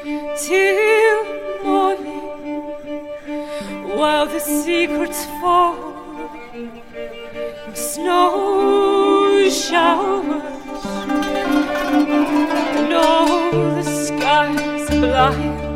till morning, while the secrets fall in snow showers, and all the skies blind.